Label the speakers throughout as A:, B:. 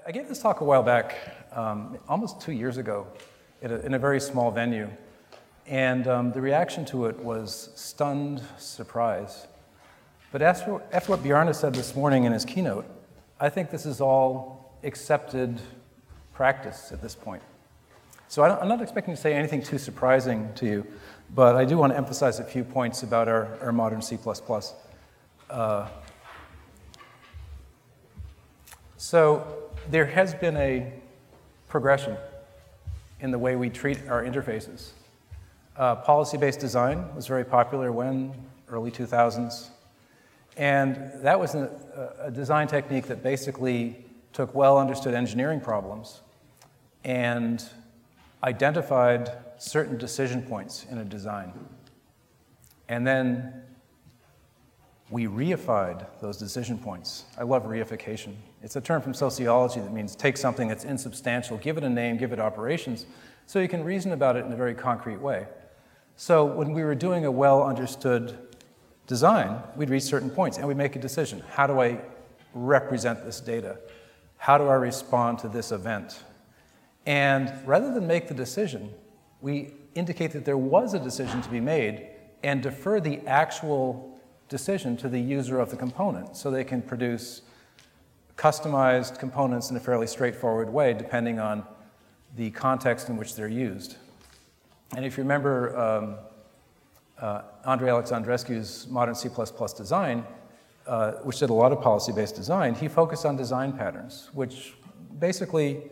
A: I gave this talk a while back, almost 2 years ago, in a very small venue. And the reaction to it was stunned surprise. But after what Bjarne said this morning in his keynote, I think this is all accepted practice at this point. So I'm not expecting to say anything too surprising to you, but I do want to emphasize a few points about our modern C++. So there has been a progression in the way we treat our interfaces. Policy-based design was very popular when? Early 2000s. And that was a design technique that basically took well-understood engineering problems and identified certain decision points in a design. And then we reified those decision points. I love reification. It's a term from sociology that means take something that's insubstantial, give it a name, give it operations, so you can reason about it in a very concrete way. So when we were doing a well-understood design, we'd reach certain points and we'd make a decision. How do I represent this data? How do I respond to this event? And rather than make the decision, we indicate that there was a decision to be made and defer the actual decision to the user of the component so they can produce customized components in a fairly straightforward way depending on the context in which they're used. And if you remember Andrei Alexandrescu's Modern C++ Design, which did a lot of policy-based design, he focused on design patterns, which basically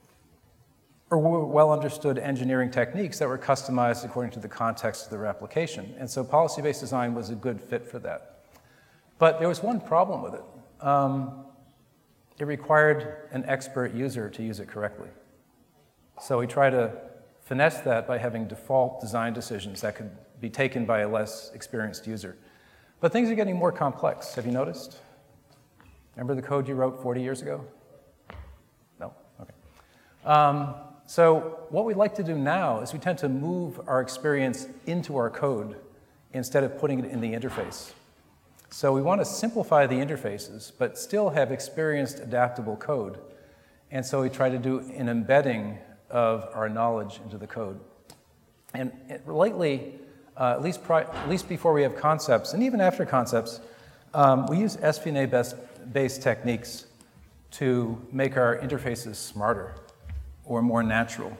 A: are well-understood engineering techniques that were customized according to the context of their application. And so policy-based design was a good fit for that. But there was one problem with it. It required an expert user to use it correctly. So we try to finesse that by having default design decisions that could be taken by a less experienced user. But things are getting more complex. Have you noticed? Remember the code you wrote 40 years ago? No? Okay. So what we'd like to do now is we tend to move our experience into our code instead of putting it in the interface. So we want to simplify the interfaces, but still have experienced, adaptable code. And so we try to do an embedding of our knowledge into the code. And lately, at least before we have concepts, and even after concepts, we use SVNA-based techniques to make our interfaces smarter or more natural.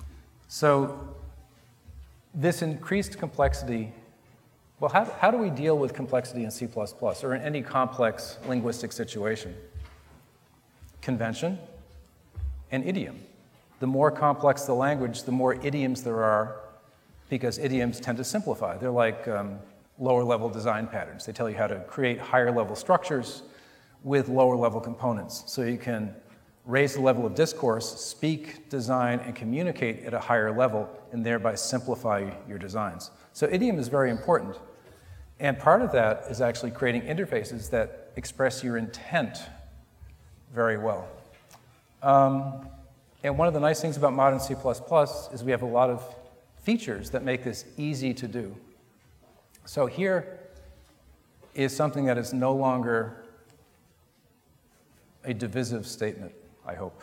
A: So this increased complexity, well, how do we deal with complexity in C++ or in any complex linguistic situation? Convention and idiom. The more complex the language, the more idioms there are, because idioms tend to simplify. They're like lower-level design patterns. They tell you how to create higher-level structures with lower-level components, so you can raise the level of discourse, speak, design, and communicate at a higher level, and thereby simplify your designs. So idiom is very important. And part of that is actually creating interfaces that express your intent very well. And one of the nice things about modern C++ is we have a lot of features that make this easy to do. So here is something that is no longer a divisive statement, I hope.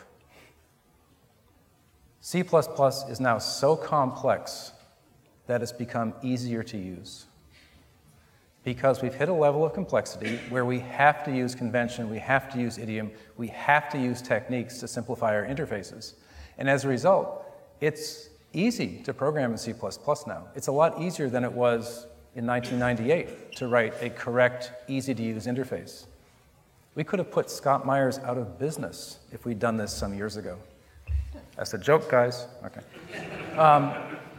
A: C++ is now so complex that it's become easier to use because we've hit a level of complexity where we have to use convention, we have to use idiom, we have to use techniques to simplify our interfaces. And as a result, it's easy to program in C++ now. It's a lot easier than it was in 1998 to write a correct, easy-to-use interface. We could have put Scott Myers out of business if we'd done this some years ago. That's a joke, guys. Okay.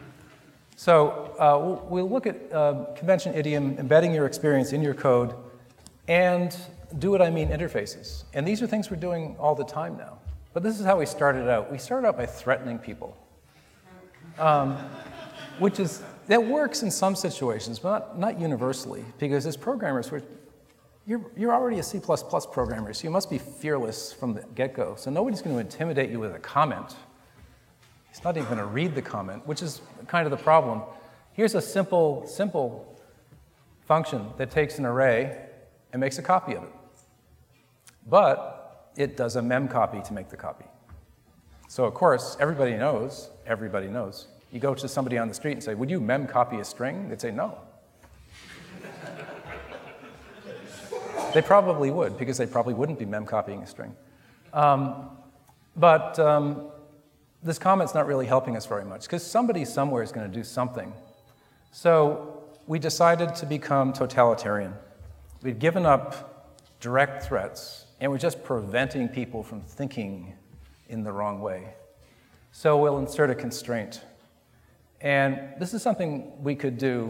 A: So we'll look at convention, idiom, embedding your experience in your code, and do what I mean interfaces. And these are things we're doing all the time now. But this is how we started out. We started out by threatening people, that works in some situations, but not universally, because as programmers, you're already a C++ programmer, so you must be fearless from the get-go. So nobody's going to intimidate you with a comment. He's not even going to read the comment, which is kind of the problem. Here's a simple function that takes an array and makes a copy of it. But it does a memcopy to make the copy. So of course, everybody knows. You go to somebody on the street and say, would you memcopy a string? They'd say no. They probably would, because they probably wouldn't be memcopying a string. But this comment's not really helping us very much, because somebody somewhere is going to do something. So we decided to become totalitarian. We'd given up direct threats, and we're just preventing people from thinking in the wrong way. So we'll insert a constraint. And this is something we could do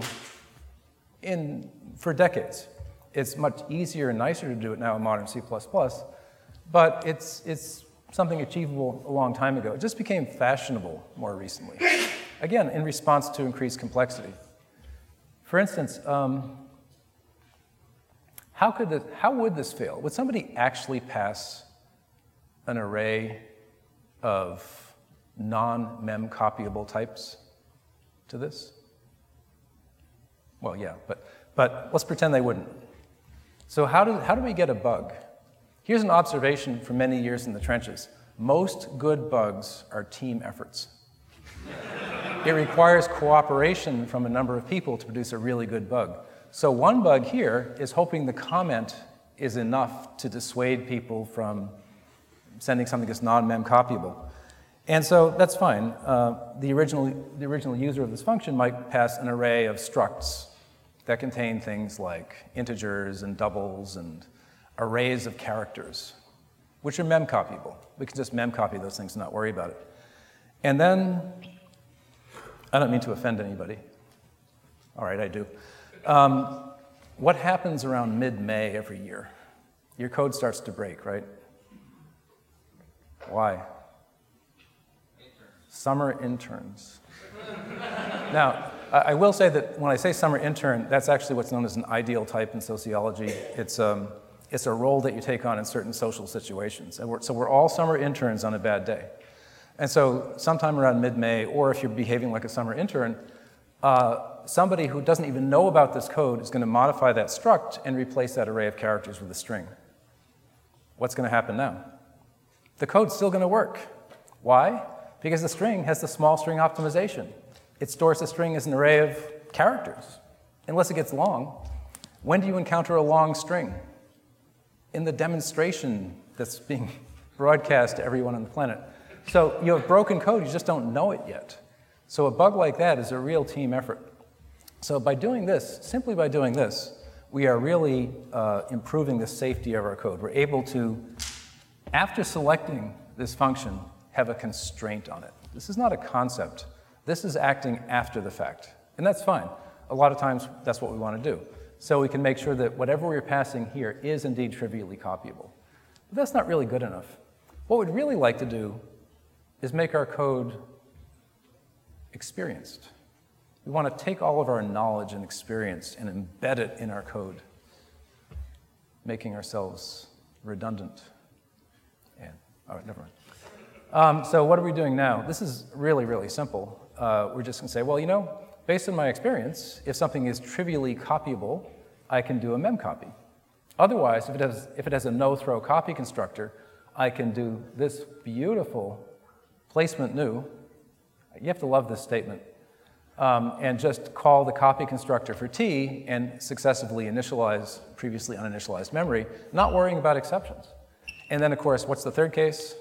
A: for decades. It's much easier and nicer to do it now in modern C++, but it's something achievable a long time ago. It just became fashionable more recently. Again, in response to increased complexity. For instance, how would this fail? Would somebody actually pass an array of non-mem-copyable types to this? Well, yeah, but let's pretend they wouldn't. So how do we get a bug? Here's an observation from many years in the trenches. Most good bugs are team efforts. It requires cooperation from a number of people to produce a really good bug. So one bug here is hoping the comment is enough to dissuade people from sending something that's non-mem copyable. And so that's fine. The original user of this function might pass an array of structs that contain things like integers and doubles and arrays of characters, which are mem-copyable. We can just mem-copy those things and not worry about it. And then, I don't mean to offend anybody. All right, I do. What happens around mid-May every year? Your code starts to break, right? Why? Summer interns. Now, I will say that when I say summer intern, that's actually what's known as an ideal type in sociology. It's a role that you take on in certain social situations. And so we're all summer interns on a bad day. And so sometime around mid-May, or if you're behaving like a summer intern, somebody who doesn't even know about this code is going to modify that struct and replace that array of characters with a string. What's going to happen now? The code's still going to work. Why? Because the string has the small string optimization. It stores the string as an array of characters, unless it gets long. When do you encounter a long string? In the demonstration that's being broadcast to everyone on the planet. So you have broken code, you just don't know it yet. So a bug like that is a real team effort. So by doing this, simply by doing this, we are really improving the safety of our code. We're able to, after selecting this function, have a constraint on it. This is not a concept. This is acting after the fact. And that's fine. A lot of times, that's what we want to do. So we can make sure that whatever we're passing here is indeed trivially copyable. But that's not really good enough. What we'd really like to do is make our code experienced. We want to take all of our knowledge and experience and embed it in our code, making ourselves redundant. And, all right, never mind. So what are we doing now? This is really, really simple. We're just going to say, well, you know, based on my experience, if something is trivially copyable, I can do a memcopy. Otherwise, if it has a no-throw copy constructor, I can do this beautiful placement new. You have to love this statement. And just call the copy constructor for t and successively initialize previously uninitialized memory, not worrying about exceptions. And then, of course, what's the third case?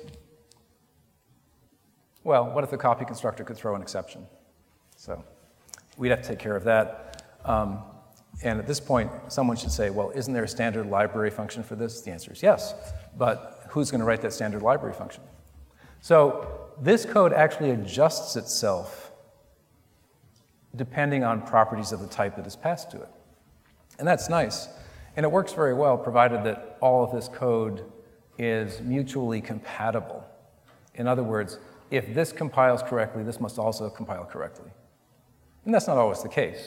A: Well, what if the copy constructor could throw an exception? So we'd have to take care of that. And at this point, someone should say, well, isn't there a standard library function for this? The answer is yes. But who's going to write that standard library function? So this code actually adjusts itself depending on properties of the type that is passed to it. And that's nice. And it works very well, provided that all of this code is mutually compatible. In other words, if this compiles correctly, this must also compile correctly. And that's not always the case.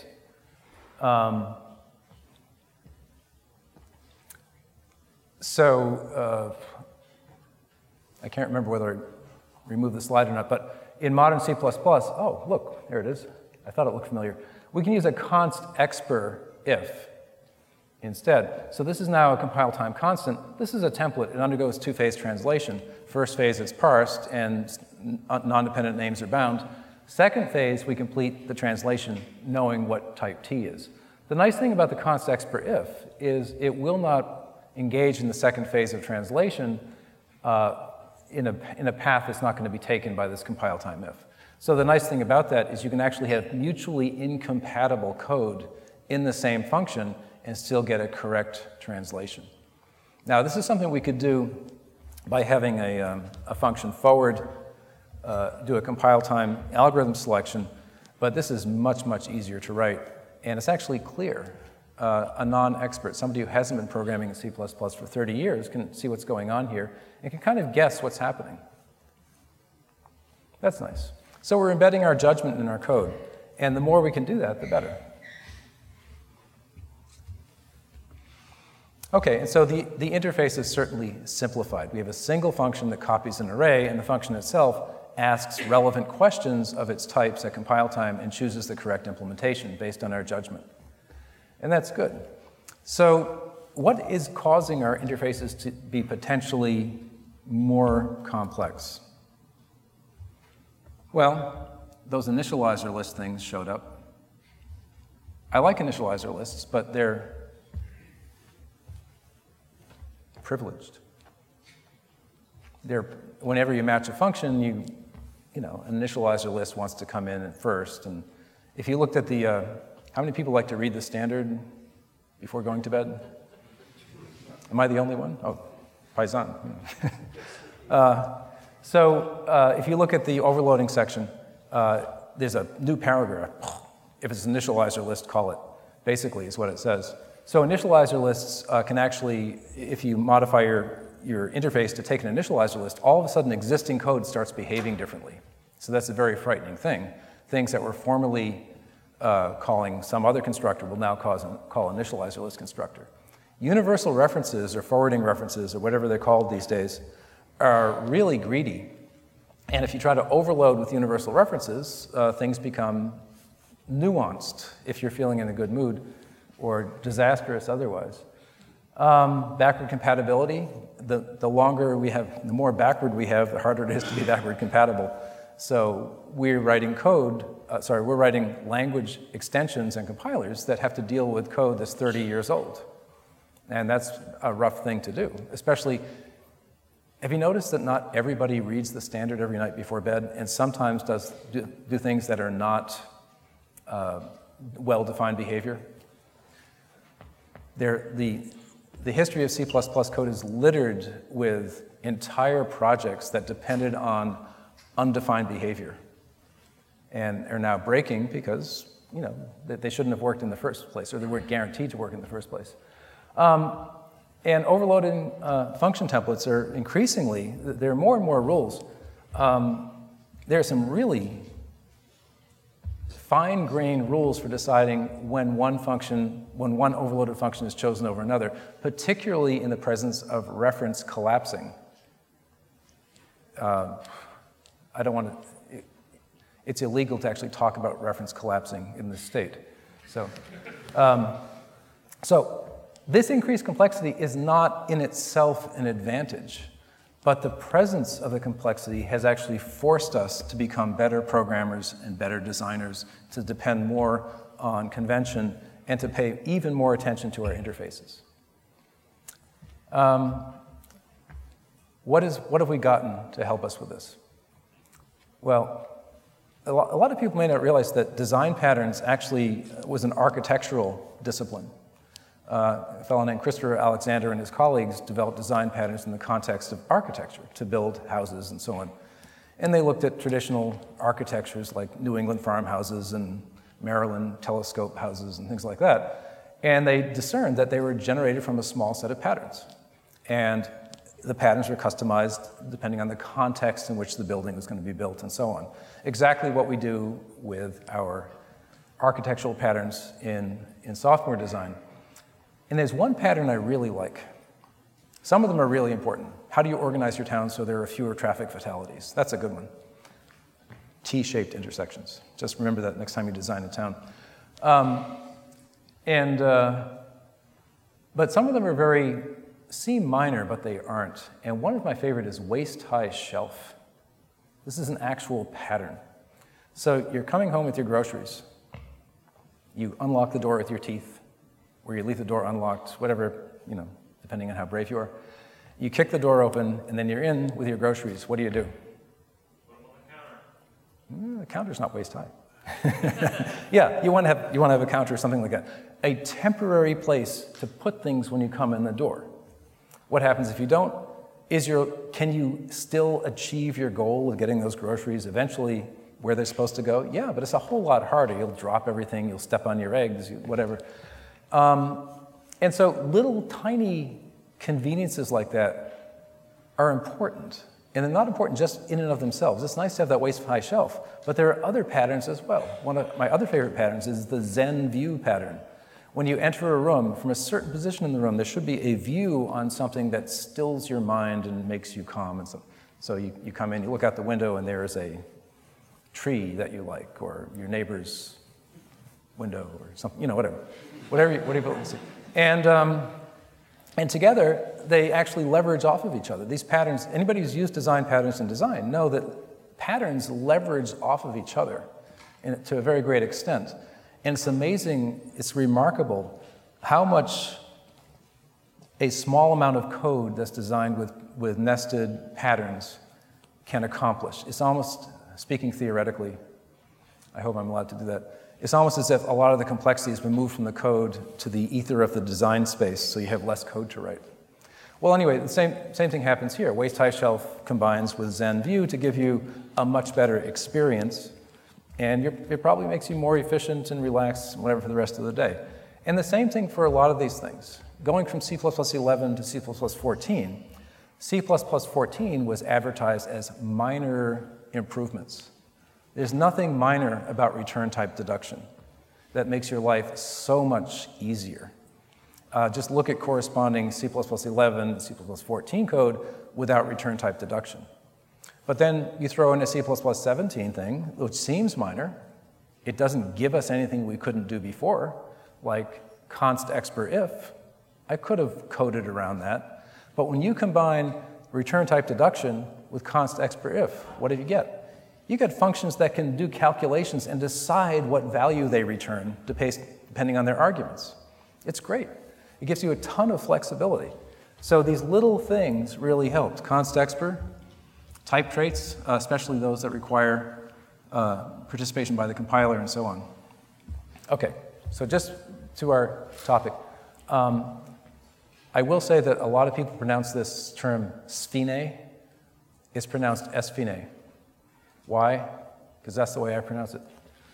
A: I can't remember whether I removed the slide or not, but in modern C++, oh, look, there it is. I thought it looked familiar. We can use a const expr if. instead. So this is now a compile time constant. This is a template. It undergoes two-phase translation. First phase, it's parsed, and non-dependent names are bound. Second phase, we complete the translation knowing what type T is. The nice thing about the const expr if is it will not engage in the second phase of translation in a path that's not going to be taken by this compile time if. So the nice thing about that is you can actually have mutually incompatible code in the same function and still get a correct translation. Now, this is something we could do by having a function forward, do a compile time algorithm selection, but this is much, much easier to write. And it's actually clear. A non-expert, somebody who hasn't been programming in C++ for 30 years can see what's going on here and can kind of guess what's happening. That's nice. So we're embedding our judgment in our code, and the more we can do that, the better. Okay, and so the interface is certainly simplified. We have a single function that copies an array, and the function itself asks relevant questions of its types at compile time and chooses the correct implementation based on our judgment. And that's good. So what is causing our interfaces to be potentially more complex? Well, those initializer list things showed up. I like initializer lists, but they're privileged. Whenever you match a function, an initializer list wants to come in at first. And if you looked at how many people like to read the standard before going to bed? Am I the only one? Oh, paisan. If you look at the overloading section, there's a new paragraph. If it's an initializer list, call it, basically, is what it says. So initializer lists can actually, if you modify your interface to take an initializer list, all of a sudden existing code starts behaving differently. So that's a very frightening thing. Things that were formerly calling some other constructor will now call initializer list constructor. Universal references or forwarding references or whatever they're called these days are really greedy. And if you try to overload with universal references, things become nuanced if you're feeling in a good mood or disastrous otherwise. Backward compatibility, the longer we have, the more backward we have, the harder it is to be backward compatible. So we're writing we're writing language extensions and compilers that have to deal with code that's 30 years old. And that's a rough thing to do, especially, have you noticed that not everybody reads the standard every night before bed and sometimes do things that are not well-defined behavior? The history of C++ code is littered with entire projects that depended on undefined behavior and are now breaking because they shouldn't have worked in the first place, or they weren't guaranteed to work in the first place. And overloading function templates are increasingly, there are more and more rules. There are some really fine-grained rules for deciding when one overloaded function is chosen over another, particularly in the presence of reference collapsing. It's illegal to actually talk about reference collapsing in this state. So this increased complexity is not in itself an advantage, but the presence of the complexity has actually forced us to become better programmers and better designers, to depend more on convention, and to pay even more attention to our interfaces. What have we gotten to help us with this? Well, a lot of people may not realize that design patterns actually was an architectural discipline. A fellow named Christopher Alexander and his colleagues developed design patterns in the context of architecture to build houses and so on. And they looked at traditional architectures like New England farmhouses and Maryland telescope houses and things like that. And they discerned that they were generated from a small set of patterns. And the patterns were customized depending on the context in which the building was going to be built and so on. Exactly what we do with our architectural patterns in software design. And there's one pattern I really like. Some of them are really important. How do you organize your town so there are fewer traffic fatalities? That's a good one. T-shaped intersections. Just remember that next time you design a town. But some of them seem minor, but they aren't. And one of my favorite is waist-high shelf. This is an actual pattern. So you're coming home with your groceries. You unlock the door with your teeth, or you leave the door unlocked, whatever, depending on how brave you are. You kick the door open, and then you're in with your groceries. What do you do?
B: Put them on the counter.
A: The counter's not waist-high. Yeah, you want to have a counter or something like that. A temporary place to put things when you come in the door. What happens if you don't? Can you still achieve your goal of getting those groceries eventually where they're supposed to go? Yeah, but it's a whole lot harder. You'll drop everything, you'll step on your eggs, whatever. And so little tiny conveniences like that are important. And they're not important just in and of themselves. It's nice to have that waist-high shelf, but there are other patterns as well. One of my other favorite patterns is the Zen view pattern. When you enter a room, from a certain position in the room, there should be a view on something that stills your mind and makes you calm. And so you come in, you look out the window, and there is a tree that you like, or your neighbor's window, or something, whatever you see. And together, they actually leverage off of each other. These patterns, anybody who's used design patterns in design know that patterns leverage off of each other to a very great extent. And it's amazing, it's remarkable how much a small amount of code that's designed with nested patterns can accomplish. It's almost, speaking theoretically, I hope I'm allowed to do that, it's almost as if a lot of the complexity has been moved from the code to the ether of the design space, so you have less code to write. Well, anyway, the same thing happens here. Waist-high shelf combines with Zen view to give you a much better experience, and it probably makes you more efficient and relaxed and whatever for the rest of the day. And the same thing for a lot of these things. Going from C++11 to C++14, C++14 was advertised as minor improvements. There's nothing minor about return type deduction that makes your life so much easier. Just look at corresponding C++11 and C++14 code without return type deduction. But then you throw in a C++17 thing, which seems minor. It doesn't give us anything we couldn't do before, like const expr if. I could have coded around that. But when you combine return type deduction with const expr if, what do you get? You get functions that can do calculations and decide what value they return depending on their arguments. It's great. It gives you a ton of flexibility. So these little things really helped. Const expr, type traits, especially those that require participation by the compiler and so on. Okay, so just to our topic. I will say that a lot of people pronounce this term sphene. It's pronounced esphene. Why? Because that's the way I pronounce it.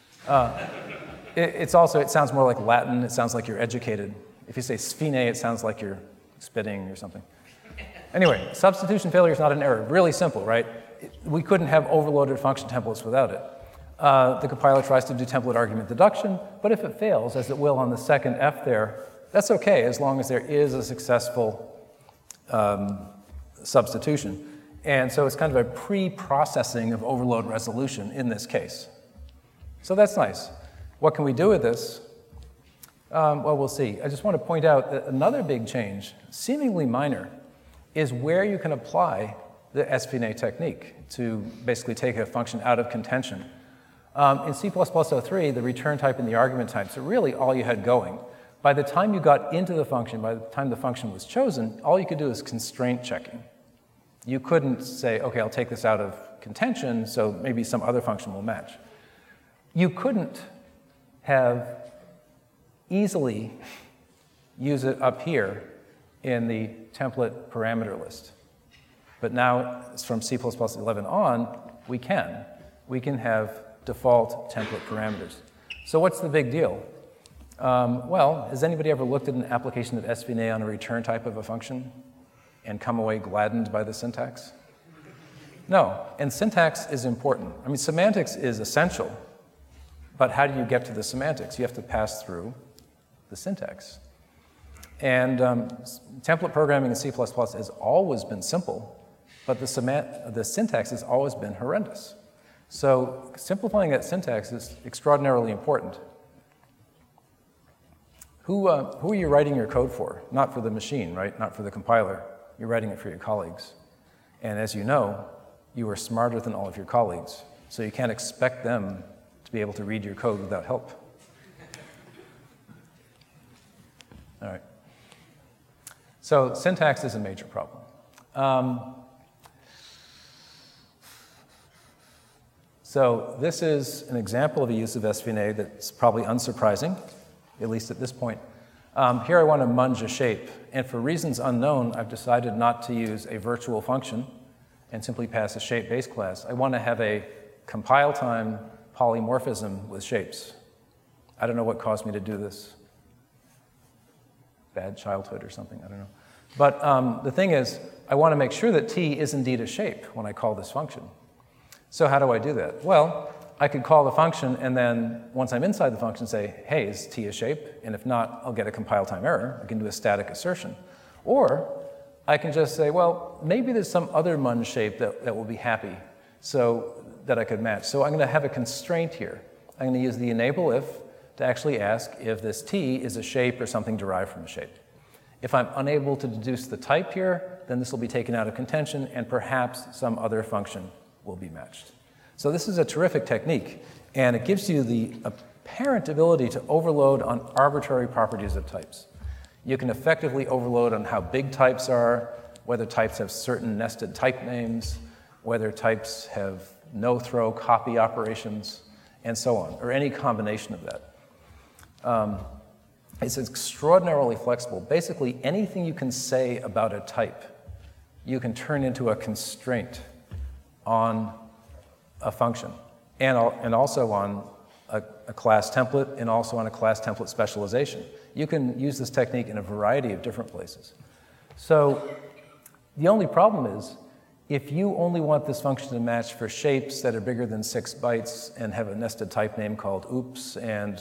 A: It sounds more like Latin. It sounds like you're educated. If you say sphene, it sounds like you're spitting or something. Anyway, substitution failure is not an error. Really simple, right? We couldn't have overloaded function templates without it. The compiler tries to do template argument deduction, but if it fails, as it will on the second F there, that's okay as long as there is a successful substitution. And so it's kind of a pre-processing of overload resolution in this case. So that's nice. What can we do with this? Well, we'll see. I just want to point out that another big change, seemingly minor, is where you can apply the esphene technique to basically take a function out of contention. In C++03, the return type and the argument types are really all you had going. By the time you got into the function, by the time the function was chosen, all you could do is constraint checking. You couldn't say, okay, I'll take this out of contention, so maybe some other function will match. You couldn't have easily use it up here in the template parameter list. But now, from C++11 on, we can. We can have default template parameters. So what's the big deal? Well, has anybody ever looked at an application of esphene on a return type of a function and come away gladdened by the syntax? No, and syntax is important. I mean, semantics is essential, but how do you get to the semantics? You have to pass through the syntax. And template programming in C++ has always been simple, but the syntax has always been horrendous. So simplifying that syntax is extraordinarily important. Who are you writing your code for? Not for the machine, right? Not for the compiler. You're writing it for your colleagues. And as you know, you are smarter than all of your colleagues, so you can't expect them to be able to read your code without help. All right. So syntax is a major problem. So this is an example of a use of SVNA that's probably unsurprising, at least at this point. Here I want to munge a shape, and for reasons unknown, I've decided not to use a virtual function and simply pass a shape base class. I want to have a compile time polymorphism with shapes. I don't know what caused me to do this. Bad childhood or something, I don't know. But the thing is, I want to make sure that t is indeed a shape when I call this function. So how do I do that? Well, I could call the function and then once I'm inside the function say, hey, is t a shape? And if not, I'll get a compile time error. I can do a static assertion. Or I can just say, well, maybe there's some other munge shape that will be happy so that I could match. So I'm going to have a constraint here. I'm going to use the enable if to actually ask if this t is a shape or something derived from a shape. If I'm unable to deduce the type here, then this will be taken out of contention and perhaps some other function will be matched. So this is a terrific technique, and it gives you the apparent ability to overload on arbitrary properties of types. You can effectively overload on how big types are, whether types have certain nested type names, whether types have no-throw copy operations, and so on, or any combination of that. It's extraordinarily flexible. Basically, anything you can say about a type, you can turn into a constraint on a function, and also on a class template, and also on a class template specialization. You can use this technique in a variety of different places. So the only problem is, if you only want this function to match for shapes that are bigger than 6 bytes and have a nested type name called oops and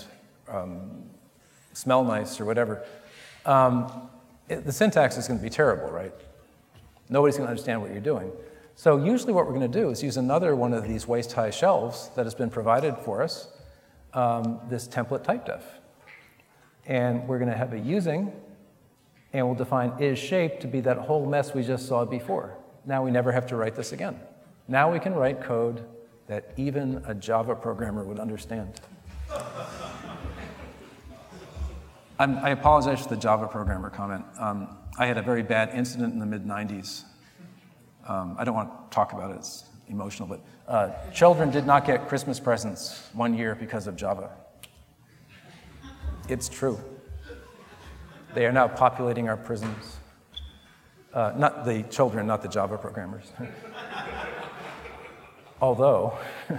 A: smell nice or whatever, the syntax is going to be terrible, right? Nobody's going to understand what you're doing. So usually what we're going to do is use another one of these waist-high shelves that has been provided for us, this template typedef. And we're going to have a using, and we'll define isShape to be that whole mess we just saw before. Now we never have to write this again. Now we can write code that even a Java programmer would understand. I apologize for the Java programmer comment. I had a very bad incident in the mid-90s. I don't want to talk about it, it's emotional, but children did not get Christmas presents one year because of Java. It's true. They are now populating our prisons. Not the children, not the Java programmers. Although,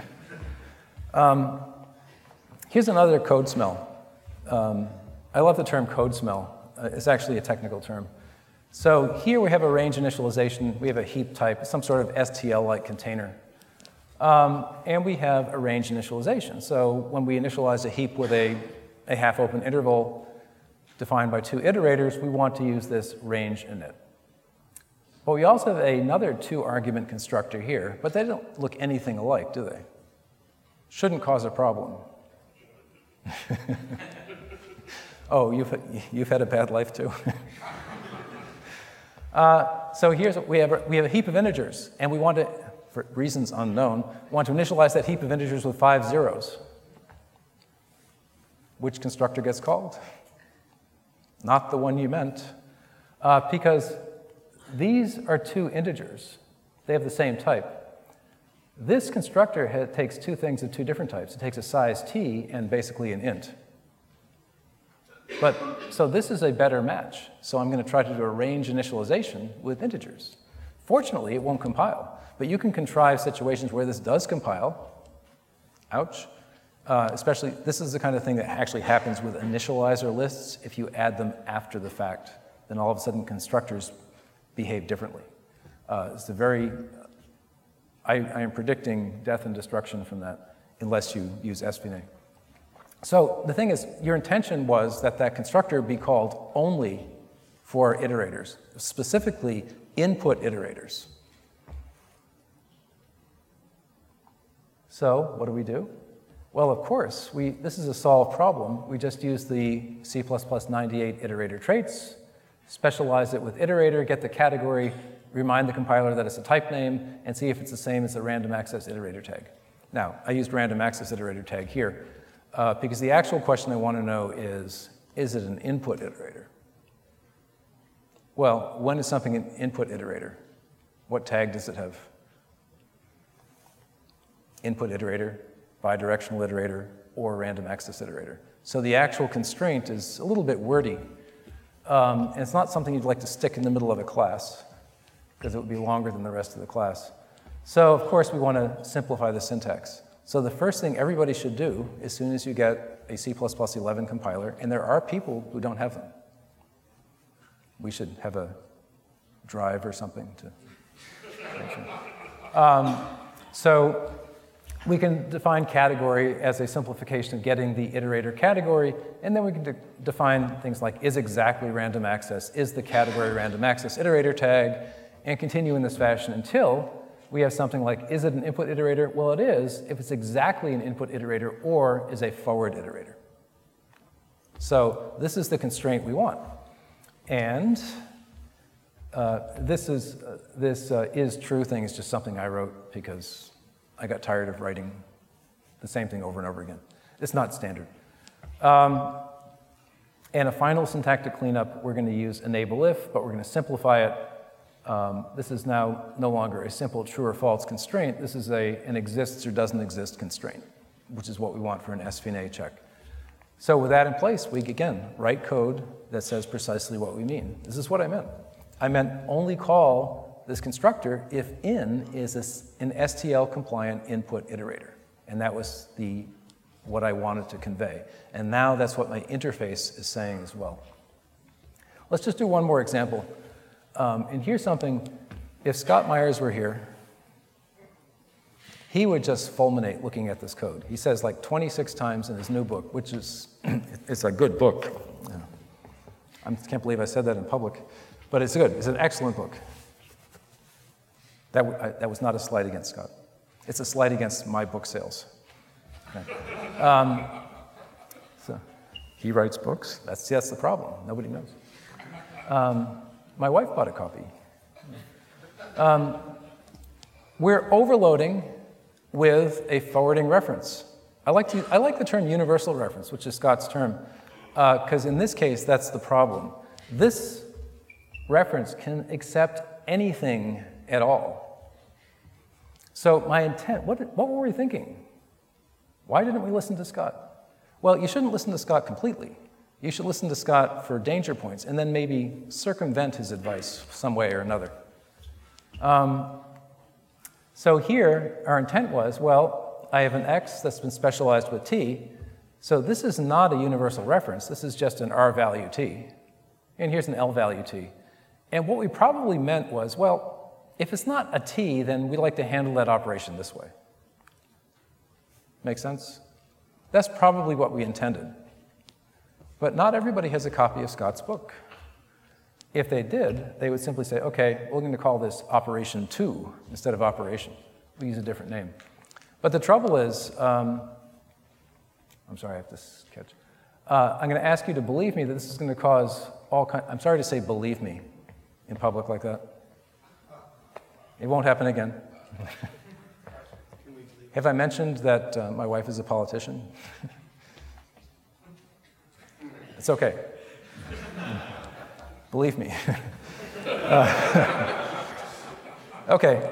A: here's another code smell. I love the term code smell. It's actually a technical term. So here we have a range initialization. We have a heap type, some sort of STL-like container. And we have a range initialization. So when we initialize a heap with a half-open interval defined by 2 iterators, we want to use this range init. But we also have another 2-argument constructor here, but they don't look anything alike, do they? Shouldn't cause a problem. Oh, you've had a bad life too. So here's what we have a heap of integers, and we want to, for reasons unknown, want to initialize that heap of integers with 5 zeros. Which constructor gets called? Not the one you meant, because these are 2 integers. They have the same type. This constructor takes 2 things of 2 different types. It takes a size t and basically an int. So this is a better match. So I'm going to try to do a range initialization with integers. Fortunately, it won't compile. But you can contrive situations where this does compile. Ouch. Especially, this is the kind of thing that actually happens with initializer lists. If you add them after the fact, then all of a sudden constructors behave differently. It's a very, I am predicting death and destruction from that unless you use SVNA. So the thing is, your intention was that that constructor be called only for iterators, specifically input iterators. So what do? Well, of course, this is a solved problem. We just use the C++ 98 iterator traits, specialize it with iterator, get the category, remind the compiler that it's a type name, and see if it's the same as the random access iterator tag. Now, I used random access iterator tag here because the actual question I want to know is it an input iterator? Well, when is something an input iterator? What tag does it have? Input iterator, bidirectional iterator, or random access iterator. So the actual constraint is a little bit wordy. And it's not something you'd like to stick in the middle of a class, because it would be longer than the rest of the class. So, of course, we want to simplify the syntax. So the first thing everybody should do as soon as you get a C++ 11 compiler, and there are people who don't have them. We should have a drive or something to so we can define category as a simplification of getting the iterator category, and then we can define things like is exactly random access, is the category random access iterator tag, and continue in this fashion until we have something like, is it an input iterator? Well, it is if it's exactly an input iterator or is a forward iterator. So this is the constraint we want. And this is true thing is just something I wrote because I got tired of writing the same thing over and over again. It's not standard. And a final syntactic cleanup, we're going to use enable if, but we're going to simplify it. This is now no longer a simple true or false constraint. This is an exists or doesn't exist constraint, which is what we want for an SVNA check. So with that in place, we, again, write code that says precisely what we mean. This is what I meant. I meant only call this constructor if in is an STL-compliant input iterator. And that was what I wanted to convey. And now that's what my interface is saying as well. Let's just do one more example. And here's something, if Scott Myers were here, he would just fulminate looking at this code. He says like 26 times in his new book, which is, it's a good book. Yeah. I can't believe I said that in public, but it's good. It's an excellent book. That was not a slight against Scott. It's a slight against my book sales. Okay. So he writes books. That's the problem. Nobody knows. My wife bought a copy. We're overloading with a forwarding reference. I like the term universal reference, which is Scott's term, because in this case, that's the problem. This reference can accept anything at all. So my intent, what were we thinking? Why didn't we listen to Scott? Well, you shouldn't listen to Scott completely. You should listen to Scott for danger points and then maybe circumvent his advice some way or another. So here, our intent was, well, I have an X that's been specialized with T, so this is not a universal reference. This is just an R value T. And here's an L value T. And what we probably meant was, well, if it's not a T, then we like to handle that operation this way. Make sense? That's probably what we intended. But not everybody has a copy of Scott's book. If they did, they would simply say, okay, we're going to call this operation 2 instead of operation. We use a different name. But the trouble is, I'm sorry, I have to catch. I'm going to ask you to believe me that this is going to cause all kinds, I'm sorry to say believe me in public like that. It won't happen again. Have I mentioned that my wife is a politician? It's okay. Believe me. Okay.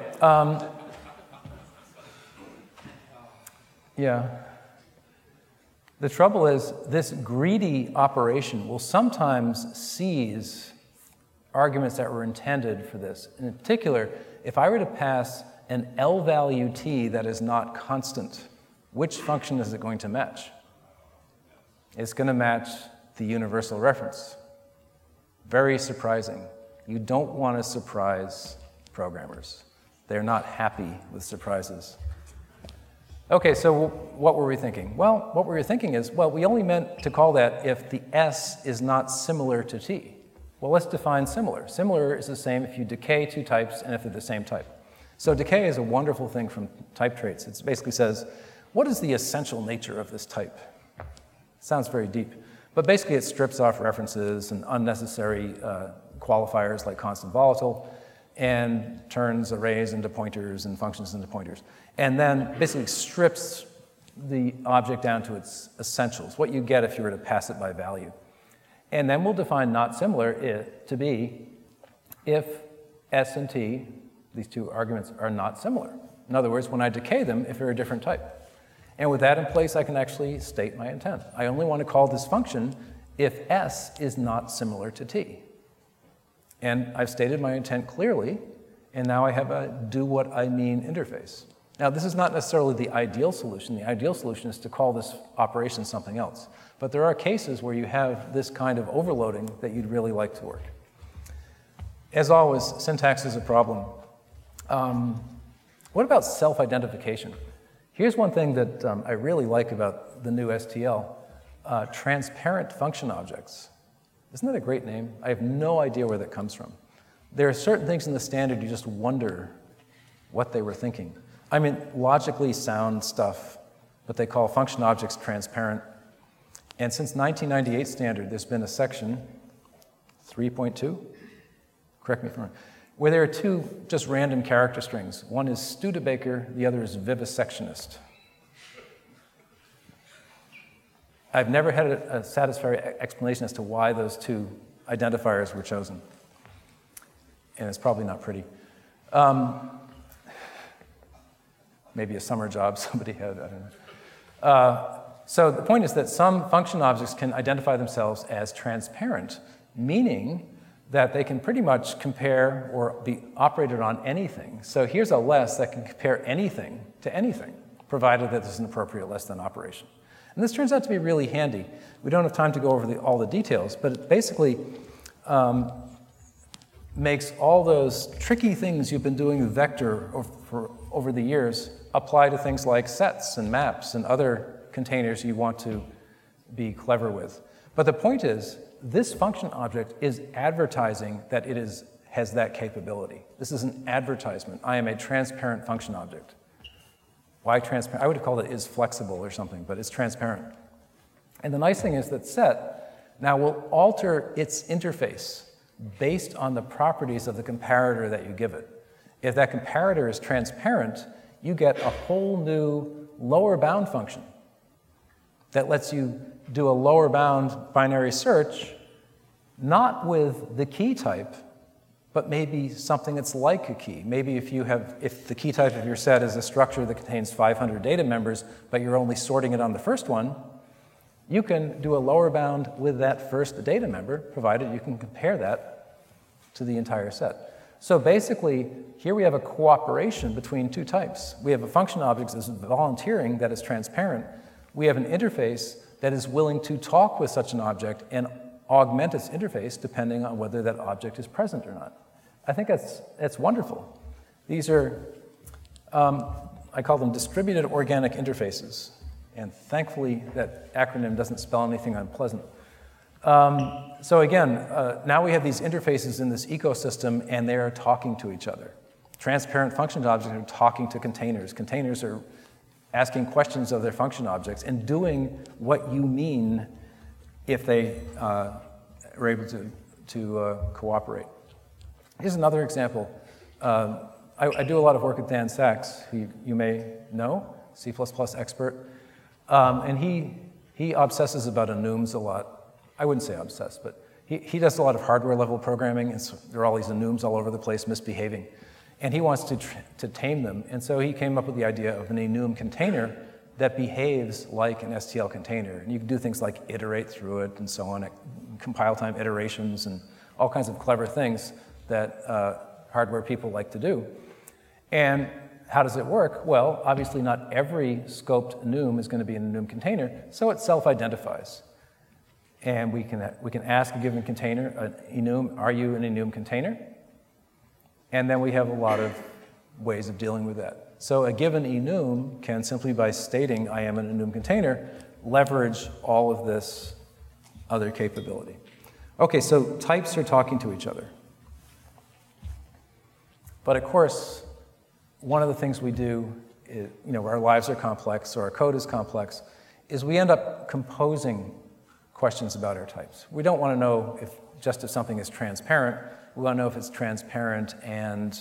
A: Yeah. The trouble is, this greedy operation will sometimes seize arguments that were intended for this. In particular, if I were to pass an L value T that is not constant, which function is it going to match? It's going to match the universal reference. Very surprising. You don't want to surprise programmers. They're not happy with surprises. Okay, so what were we thinking? Well, what we were thinking is, well, we only meant to call that if the S is not similar to T. Well, let's define similar. Similar is the same if you decay two types and if they're the same type. So decay is a wonderful thing from type traits. It basically says, what is the essential nature of this type? Sounds very deep. But basically, it strips off references and unnecessary qualifiers like constant volatile and turns arrays into pointers and functions into pointers. And then basically strips the object down to its essentials, what you get if you were to pass it by value. And then we'll define not similar to be if S and T, these two arguments, are not similar. In other words, when I decay them, if they're a different type. And with that in place, I can actually state my intent. I only want to call this function if S is not similar to T. And I've stated my intent clearly, and now I have a do what I mean interface. Now, this is not necessarily the ideal solution. The ideal solution is to call this operation something else. But there are cases where you have this kind of overloading that you'd really like to work. As always, syntax is a problem. What about self-identification? Here's one thing that I really like about the new STL, transparent function objects. Isn't that a great name? I have no idea where that comes from. There are certain things in the standard you just wonder what they were thinking. I mean, logically sound stuff, but they call function objects transparent. And since 1998 standard, there's been a section, 3.2, correct me if I'm wrong, where there are two just random character strings. One is Studebaker, the other is vivisectionist. I've never had a satisfactory explanation as to why those two identifiers were chosen. And it's probably not pretty. Maybe a summer job somebody had, I don't know. So the point is that some function objects can identify themselves as transparent, meaning that they can pretty much compare or be operated on anything. So here's a less that can compare anything to anything, provided that there's an appropriate less than operation. And this turns out to be really handy. We don't have time to go over all the details, but it basically makes all those tricky things you've been doing with vector over the years apply to things like sets and maps and other containers you want to be clever with. But the point is, this function object is advertising that it has that capability. This is an advertisement. I am a transparent function object. Why transparent? I would have called it is flexible or something, but it's transparent. And the nice thing is that set now will alter its interface based on the properties of the comparator that you give it. If that comparator is transparent, you get a whole new lower bound function that lets you do a lower bound binary search, not with the key type, but maybe something that's like a key. Maybe if the key type of your set is a structure that contains 500 data members, but you're only sorting it on the first one, you can do a lower bound with that first data member, provided you can compare that to the entire set. So basically, here we have a cooperation between two types. We have a function object that's volunteering, that is transparent. We have an interface that is willing to talk with such an object and augment its interface depending on whether that object is present or not. I think that's wonderful. These are, I call them distributed organic interfaces. And thankfully, that acronym doesn't spell anything unpleasant. So again, now we have these interfaces in this ecosystem, and they are talking to each other. Transparent function objects are talking to containers. Containers are asking questions of their function objects and doing what you mean if they are able to cooperate. Here's another example. I do a lot of work with Dan Sachs, who you may know, C++ expert. And he obsesses about enums a lot. I wouldn't say obsessed, but he does a lot of hardware level programming, and so there are all these enums all over the place misbehaving. And he wants to tame them. And so he came up with the idea of an enum container that behaves like an STL container. And you can do things like iterate through it and so on, compile time iterations and all kinds of clever things that hardware people like to do. And how does it work? Well, obviously not every scoped enum is going to be an enum container, so it self-identifies. And we can ask a given container, an enum, are you an enum container? And then we have a lot of ways of dealing with that. So a given enum can simply by stating I am an enum container, leverage all of this other capability. Okay, so types are talking to each other. But of course, one of the things we do our lives are complex or our code is complex, is we end up composing questions about our types. We don't want to know if something is transparent. We want to know if it's transparent and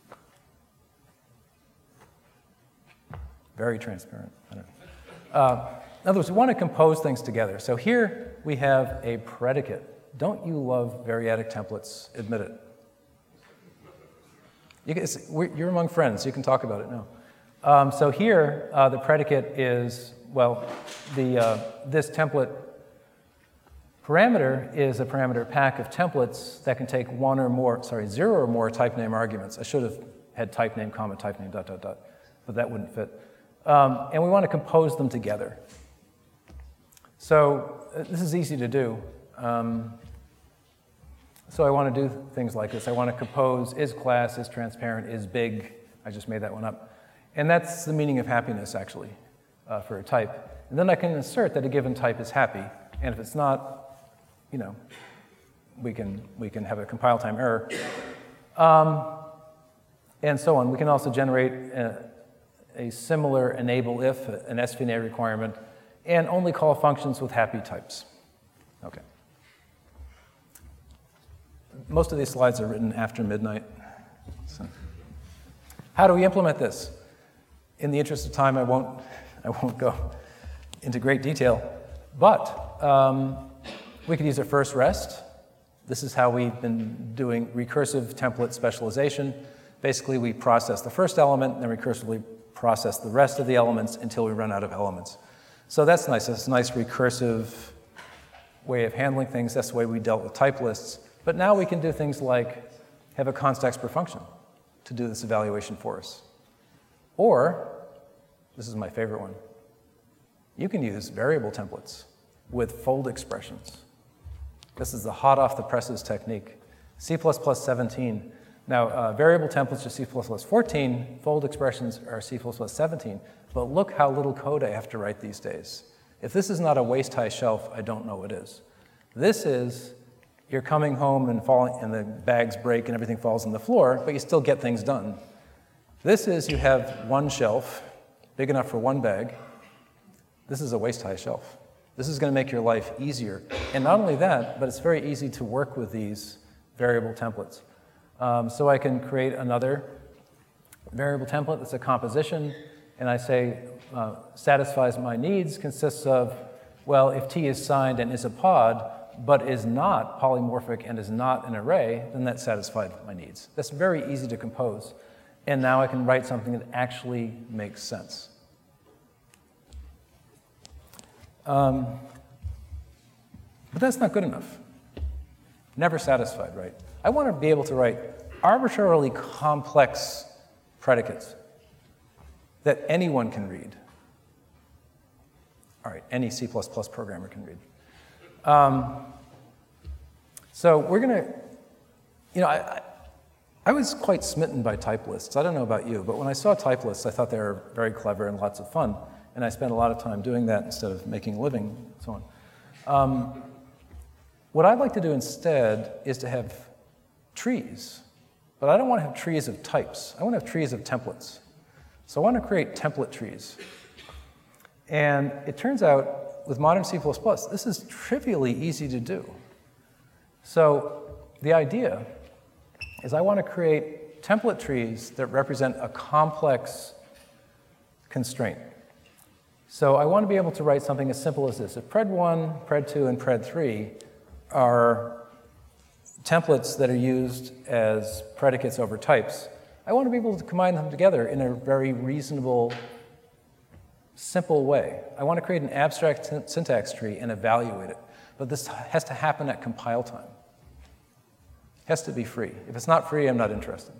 A: very transparent. I don't know. In other words, we want to compose things together. So here we have a predicate. Don't you love variadic templates? Admit it. You're among friends. You can talk about it now. So here, the predicate is, well, this template parameter is a parameter pack of templates that can take 0 or more type name arguments. I should have had type name, comma, type name, ... but that wouldn't fit. And we want to compose them together. So this is easy to do. So I want to do things like this. I want to compose is class, is transparent, is big. I just made that one up. And that's the meaning of happiness, actually, for a type. And then I can assert that a given type is happy. And if it's not, we can have a compile time error. And so on. We can also generate a similar enable if, an SVNA requirement, and only call functions with happy types. Okay. Most of these slides are written after midnight. So, how do we implement this? In the interest of time, I won't go into great detail, but we could use a first rest. This is how we've been doing recursive template specialization. Basically, we process the first element, then recursively process the rest of the elements until we run out of elements. So that's nice. That's a nice recursive way of handling things. That's the way we dealt with type lists. But now we can do things like have a const per function to do this evaluation for us. Or, this is my favorite one, you can use variable templates with fold expressions. This is the hot off the presses technique. C++ 17. Now, variable templates are C++ 14, fold expressions are C++ 17, but look how little code I have to write these days. If this is not a waist-high shelf, I don't know what is. This is, you're coming home and the bags break and everything falls on the floor, but you still get things done. This is, you have one shelf, big enough for one bag. This is a waist-high shelf. This is going to make your life easier. And not only that, but it's very easy to work with these variable templates. So I can create another variable template that's a composition, and I say satisfies my needs, consists of, well, if T is signed and is a pod, but is not polymorphic and is not an array, then that satisfied my needs. That's very easy to compose. And now I can write something that actually makes sense. But that's not good enough. Never satisfied, right? I want to be able to write arbitrarily complex predicates that anyone can read. All right, any C++ programmer can read. So we're going to, I was quite smitten by type lists. I don't know about you, but when I saw type lists, I thought they were very clever and lots of fun. And I spent a lot of time doing that instead of making a living and so on. What I'd like to do instead is to have trees. But I don't want to have trees of types. I want to have trees of templates. So I want to create template trees. And it turns out, with modern C++, this is trivially easy to do. So the idea is I want to create template trees that represent a complex constraint. So I want to be able to write something as simple as this. If pred1, pred2, and pred3 are templates that are used as predicates over types, I want to be able to combine them together in a very reasonable, simple way. I want to create an abstract syntax tree and evaluate it. But this has to happen at compile time. It has to be free. If it's not free, I'm not interested.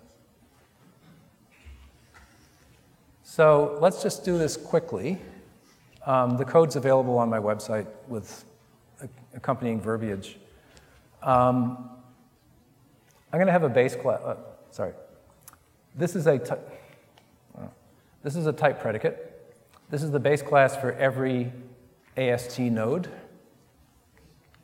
A: So let's just do this quickly. The code's available on my website with accompanying verbiage. I'm going to have a base class. This is a type predicate. This is the base class for every AST node.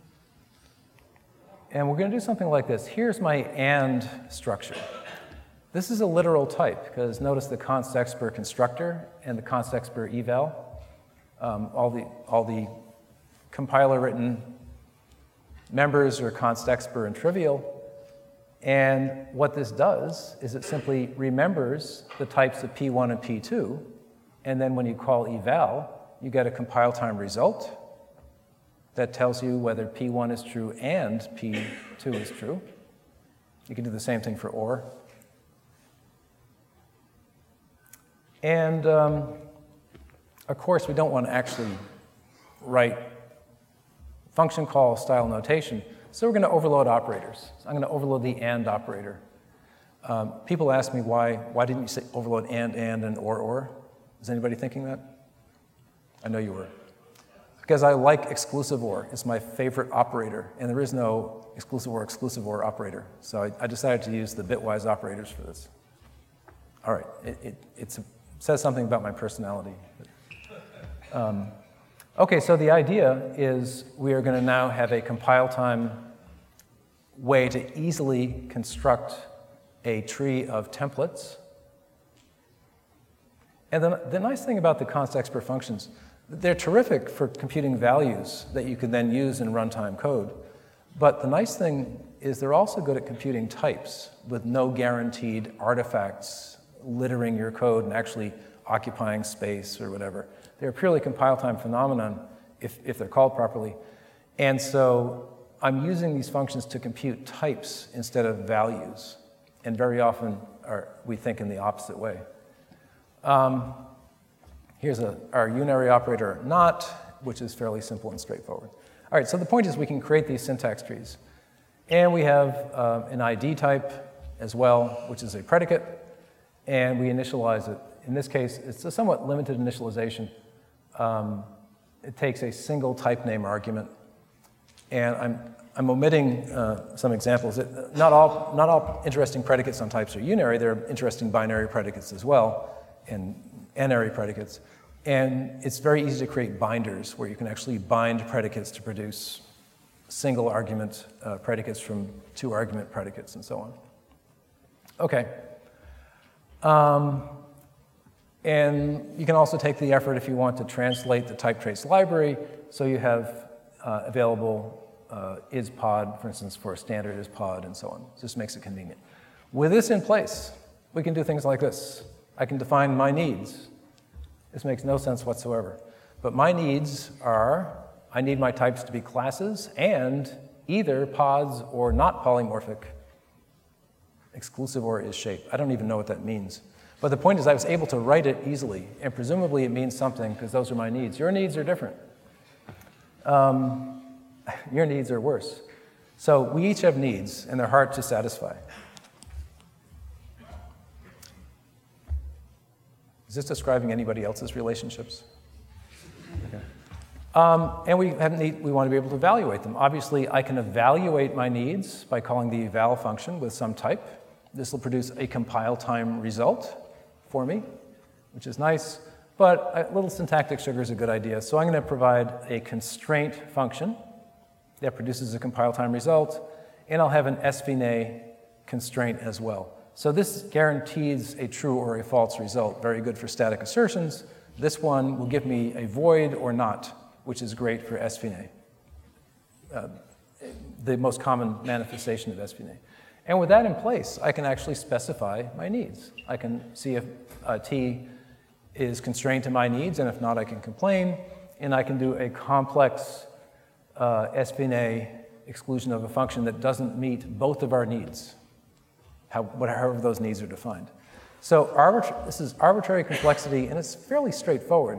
A: And we're going to do something like this. Here's my AND structure. This is a literal type, because notice the const_expr constructor and the const_expr eval. All the compiler-written members are const_expr and trivial. And what this does is it simply remembers the types of P1 and P2, and then when you call eval, you get a compile time result that tells you whether P1 is true and P2 is true. You can do the same thing for OR. And of course, we don't want to actually write function call style notation, so we're going to overload operators. So I'm going to overload the AND operator. People ask me why didn't you say overload and or? Is anybody thinking that? I know you were. Because I like exclusive OR. It's my favorite operator, and there is no exclusive OR operator. So I decided to use the bitwise operators for this. All right, it says something about my personality. Okay, so the idea is we are going to now have a compile time way to easily construct a tree of templates. And the nice thing about the const_expr functions, they're terrific for computing values that you can then use in runtime code. But the nice thing is they're also good at computing types with no guaranteed artifacts littering your code and actually occupying space or whatever. They're a purely compile time phenomenon if they're called properly. And so I'm using these functions to compute types instead of values. And very often we think in the opposite way. Here's our unary operator not, which is fairly simple and straightforward. All right, so the point is we can create these syntax trees. And we have an ID type as well, which is a predicate, and we initialize it. In this case, it's a somewhat limited initialization. It takes a single type name argument. And I'm omitting some examples. Not all interesting predicates on types are unary. There are interesting binary predicates as well, and n-ary predicates. And it's very easy to create binders where you can actually bind predicates to produce single argument predicates from two argument predicates and so on. Okay. And you can also take the effort if you want to translate the type trace library, so you have available ispod, for instance, for a standard ispod and so on. It just makes it convenient. With this in place, we can do things like this. I can define my needs. This makes no sense whatsoever. But my needs are, I need my types to be classes and either pods or not polymorphic. Exclusive OR is shape. I don't even know what that means. But the point is I was able to write it easily, and presumably it means something because those are my needs. Your needs are different. Your needs are worse. So we each have needs, and they're hard to satisfy. Is this describing anybody else's relationships? Okay. And we want to be able to evaluate them. Obviously, I can evaluate my needs by calling the eval function with some type. This will produce a compile time result for me, which is nice. But a little syntactic sugar is a good idea. So I'm going to provide a constraint function that produces a compile time result, and I'll have an svna constraint as well. So this guarantees a true or a false result. Very good for static assertions. This one will give me a void or not, which is great for svna, the most common manifestation of svna. And with that in place, I can actually specify my needs. I can see if T is constrained to my needs, and if not, I can complain. And I can do a complex svna exclusion of a function that doesn't meet both of our needs, however those needs are defined. So this is arbitrary complexity, and it's fairly straightforward.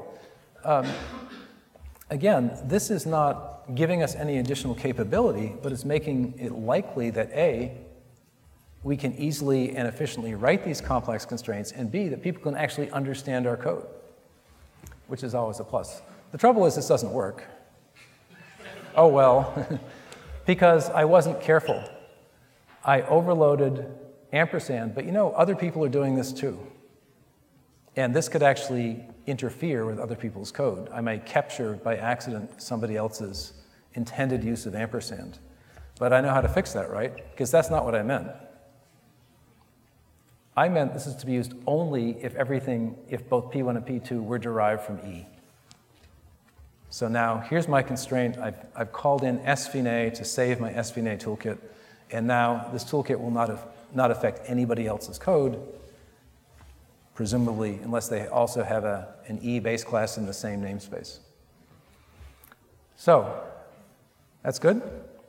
A: Again, this is not giving us any additional capability, but it's making it likely that A, we can easily and efficiently write these complex constraints, and B, that people can actually understand our code, which is always a plus. The trouble is this doesn't work. Oh well, because I wasn't careful. I overloaded ampersand, but you know, other people are doing this too. And this could actually interfere with other people's code. I might capture by accident somebody else's intended use of ampersand. But I know how to fix that, right? Because that's not what I meant. I meant this is to be used only if if both P1 and P2 were derived from E. So now here's my constraint. I've called in svna to save my svna toolkit, and now this toolkit will not affect anybody else's code, presumably, unless they also have an E base class in the same namespace. So that's good.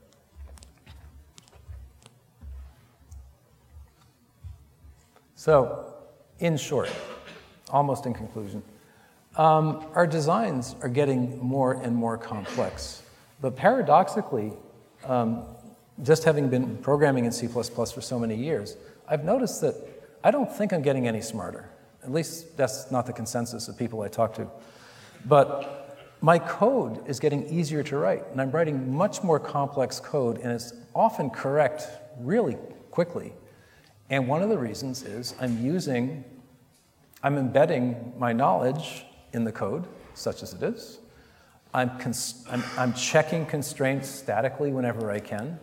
A: So, in short, almost in conclusion, our designs are getting more and more complex. But paradoxically, just having been programming in C++ for so many years, I've noticed that I don't think I'm getting any smarter. At least that's not the consensus of people I talk to. But my code is getting easier to write, and I'm writing much more complex code, and it's often correct really quickly. And one of the reasons is I'm embedding my knowledge in the code, such as it is. I'm checking constraints statically whenever I can.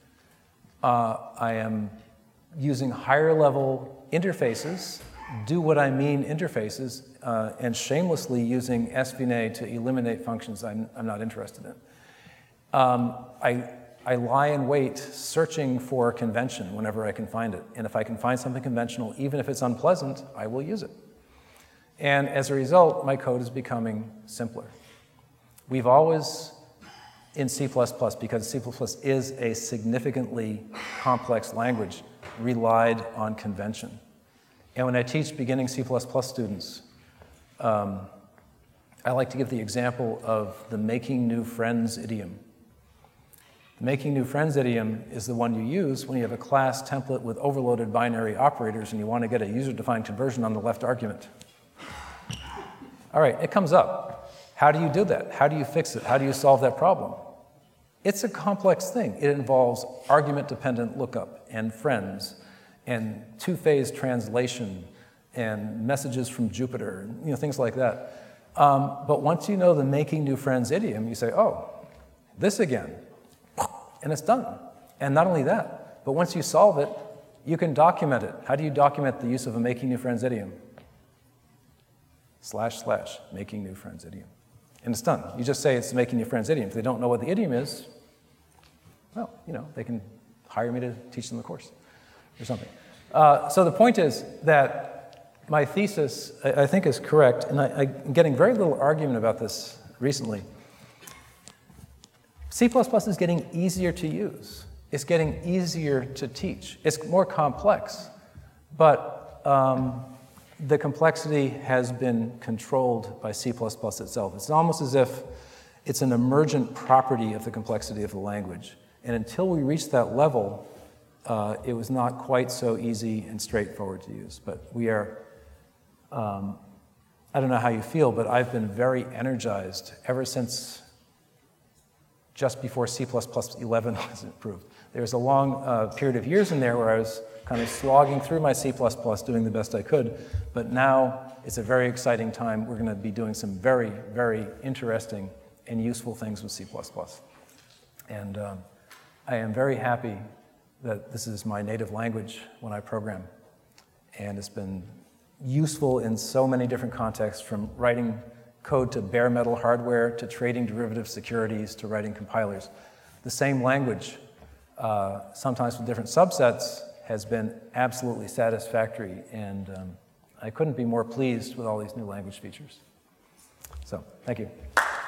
A: I am using higher level interfaces, do what I mean interfaces, and shamelessly using svna to eliminate functions I'm not interested in. I lie in wait searching for convention whenever I can find it. And if I can find something conventional, even if it's unpleasant, I will use it. And as a result, my code is becoming simpler. We've always, in C++, because C++ is a significantly complex language, relied on convention. And when I teach beginning C++ students, I like to give the example of the making new friends idiom. The making new friends idiom is the one you use when you have a class template with overloaded binary operators and you want to get a user-defined conversion on the left argument. All right, it comes up. How do you do that? How do you fix it? How do you solve that problem? It's a complex thing. It involves argument-dependent lookup and friends and two-phase translation and messages from Jupyter, things like that. But once you know the making new friends idiom, you say, oh, this again. And it's done. And not only that, but once you solve it, you can document it. How do you document the use of a making new friends idiom? / making new friends idiom. And it's done. You just say it's making new friends idiom. If they don't know what the idiom is, well, they can hire me to teach them the course or something. So the point is that my thesis, I think, is correct, and I'm getting very little argument about this recently. C++ is getting easier to use. It's getting easier to teach. It's more complex, but the complexity has been controlled by C++ itself. It's almost as if it's an emergent property of the complexity of the language. And until we reach that level, it was not quite so easy and straightforward to use. But we are, I don't know how you feel, but I've been very energized ever since just before C++ 11 was approved. There was a long period of years in there where I was kind of slogging through my C++, doing the best I could, but now it's a very exciting time. We're going to be doing some very, very interesting and useful things with C++. And I am very happy that this is my native language when I program. And it's been useful in so many different contexts, from writing code to bare metal hardware, to trading derivative securities, to writing compilers. The same language, sometimes with different subsets, has been absolutely satisfactory, and I couldn't be more pleased with all these new language features. So, thank you.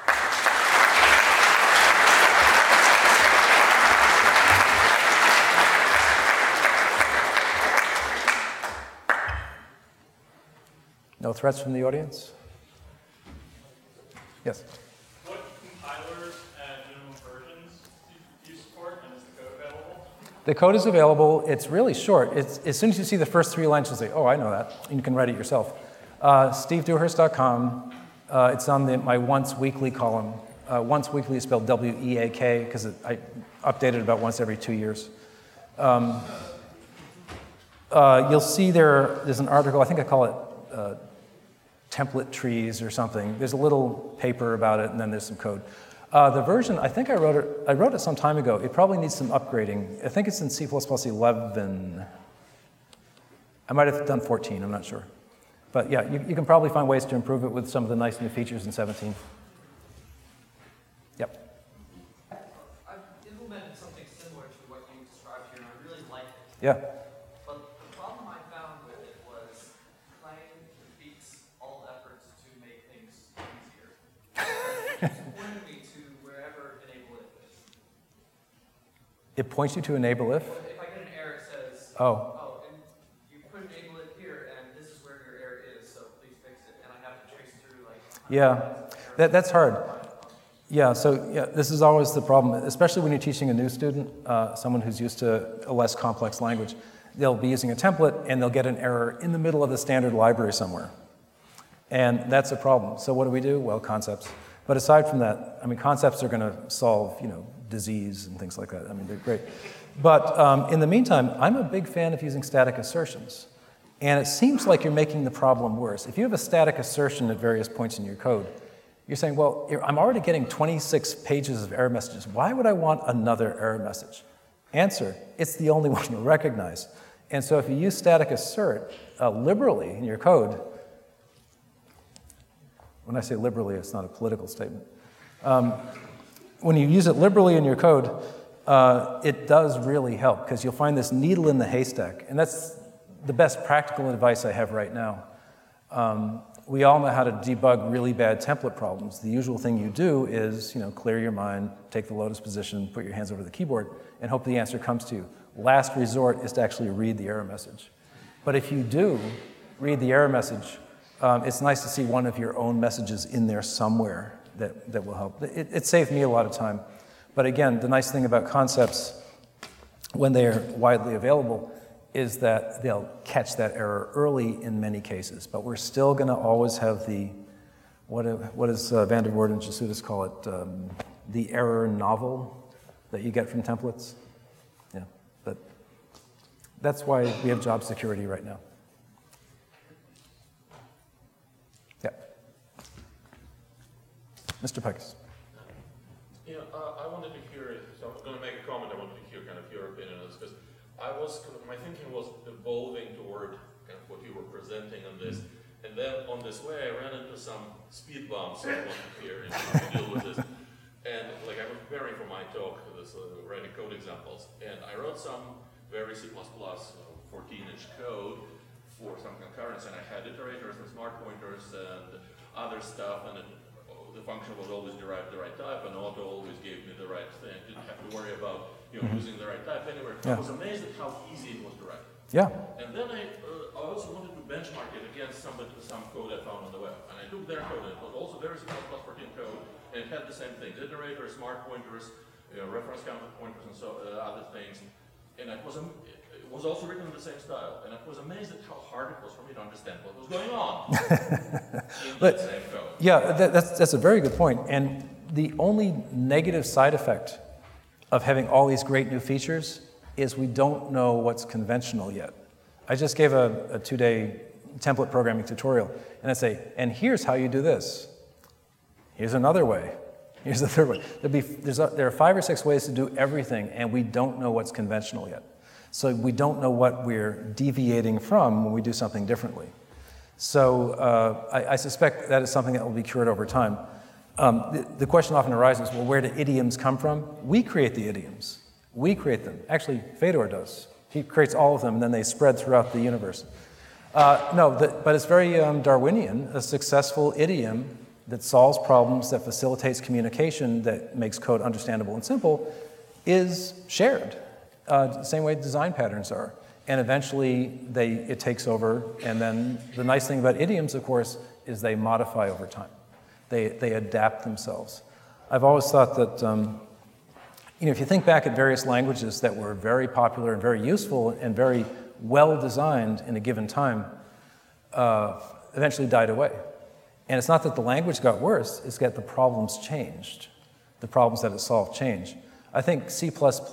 A: No threats from the audience? Yes?
B: What compilers and minimum versions do you support, and is the code available?
A: The code is available. It's really short. As soon as you see the first 3 lines, you'll say, oh, I know that. And you can write it yourself. SteveDewhurst.com. It's on my once weekly column. Once weekly is spelled W-E-A-K, because I update it about once every 2 years. You'll see there's an article, I think I call it template trees or something. There's a little paper about it, and then there's some code. The version, I think I wrote it some time ago. It probably needs some upgrading. I think it's in C++ 11. I might have done 14, I'm not sure. But yeah, you can probably find ways to improve it with some of the nice new features in 17. Yep.
C: I've implemented something similar to what you described here, and I really like it.
A: Yeah.
C: But the problem I found with it was Clang defeats all efforts to make things easier. It pointed me to wherever enable if is.
A: It points you to enable if?
C: If I get an error, it says,
A: Oh.
C: and you put enable it here, and this is where your error is, so please fix it. And I have to trace through like.
A: Yeah, that's hard. Yeah, so yeah, this is always the problem, especially when you're teaching a new student, someone who's used to a less complex language. They'll be using a template and they'll get an error in the middle of the standard library somewhere. And that's a problem. So what do? Well, concepts. But aside from that, I mean, concepts are going to solve, disease and things like that. I mean, they're great. But in the meantime, I'm a big fan of using static assertions. And it seems like you're making the problem worse. If you have a static assertion at various points in your code, you're saying, well, I'm already getting 26 pages of error messages. Why would I want another error message? Answer, it's the only one you'll recognize. And so if you use static assert liberally in your code, when I say liberally, it's not a political statement. When you use it liberally in your code, it does really help because you'll find this needle in the haystack. And that's the best practical advice I have right now. We all know how to debug really bad template problems. The usual thing you do is, clear your mind, take the lotus position, put your hands over the keyboard, and hope the answer comes to you. Last resort is to actually read the error message. But if you do read the error message, it's nice to see one of your own messages in there somewhere that will help. It saved me a lot of time. But again, the nice thing about concepts, when they are widely available, is that they'll catch that error early in many cases. But we're still going to always have the, what does Van der Voort and Jasudis call it, the error novel that you get from templates? Yeah, but that's why we have job security right now. Yeah. Mr. Peckus.
D: I wanted to hear, so I was going to make a comment, I wanted to hear kind of your opinion on this, because my thinking was evolving toward kind of what you were presenting on this, and then on this way I ran into some speed bumps I want to hear and how to deal with this. And like I was preparing for my talk, this writing code examples, and I wrote some very C++, 14-inch code for some concurrence, and I had iterators and smart pointers and other stuff, and the function was always derived the right type, and auto always gave me the right thing. Didn't have to worry about using the right type anywhere. Yeah. I was amazed at how easy it was to write.
A: Yeah.
D: And then I also wanted to benchmark it against some code I found on the web. And I took their code, and it was also very C++ 14 code, and it had the same things: iterators, smart pointers, reference counter pointers, and so other things. And it was also written in the same style, and I was amazed at how hard it was for me to understand what was going on in that same code.
A: Yeah, that's a very good point. And the only negative side effect of having all these great new features is we don't know what's conventional yet. I just gave a 2-day template programming tutorial, and I say, and here's how you do this. Here's another way. Here's the third way. There are 5 or 6 ways to do everything, and we don't know what's conventional yet. So we don't know what we're deviating from when we do something differently. So I suspect that is something that will be cured over time. The question often arises, well, where do idioms come from? We create the idioms. We create them. Actually, Fedor does. He creates all of them, and then they spread throughout the universe. But it's very Darwinian. A successful idiom that solves problems, that facilitates communication, that makes code understandable and simple, is shared. Same way design patterns are. And eventually it takes over, and then the nice thing about idioms, of course, is they modify over time. They adapt themselves. I've always thought that, if you think back at various languages that were very popular and very useful and very well designed in a given time, eventually died away. And it's not that the language got worse, it's that the problems changed. The problems that it solved changed. I think C++,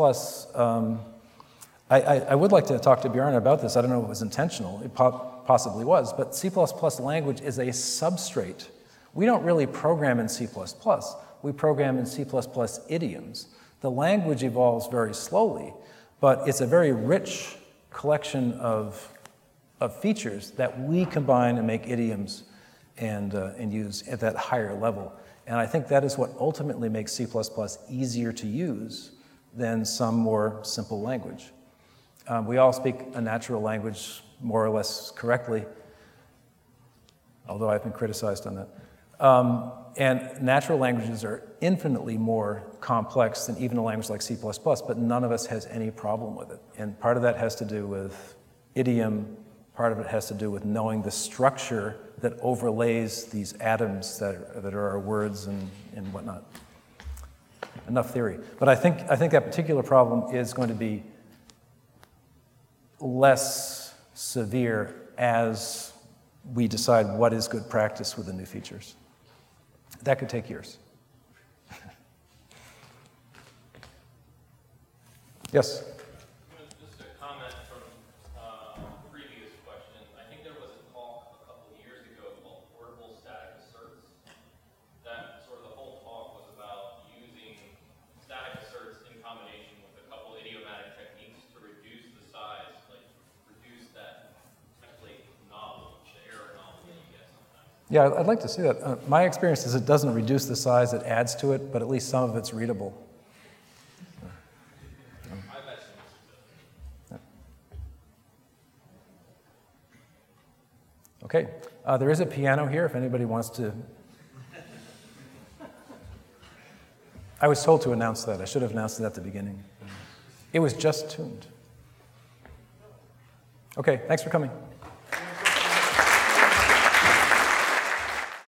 A: I would like to talk to Bjarne about this. I don't know if it was intentional. It possibly was. But C++ language is a substrate. We don't really program in C++. We program in C++ idioms. The language evolves very slowly, but it's a very rich collection of of features that we combine and make idioms and use at that higher level. And I think that is what ultimately makes C++ easier to use than some more simple language. We all speak a natural language more or less correctly, although I've been criticized on that. And natural languages are infinitely more complex than even a language like C++, but none of us has any problem with it. And part of that has to do with idiom, part of it has to do with knowing the structure that overlays these atoms that are our words and whatnot. Enough theory. But I think that particular problem is going to be less severe as we decide what is good practice with the new features. That could take years. Yes?
B: Just a comment from a previous question. I think there was a talk a couple of years ago called portable static asserts. That sort of the whole talk was about using static asserts in combination with a couple idiomatic techniques to reduce the size, like reduce that actually knowledge, the error knowledge that you get sometimes.
A: Yeah, I'd like to see that. My experience is it doesn't reduce the size, it adds to it, but at least some of it's readable.
B: I've had some success.
A: Okay, there is a piano here if anybody wants to. I was told to announce that. I should have announced it at the beginning. It was just tuned. Okay, thanks for coming.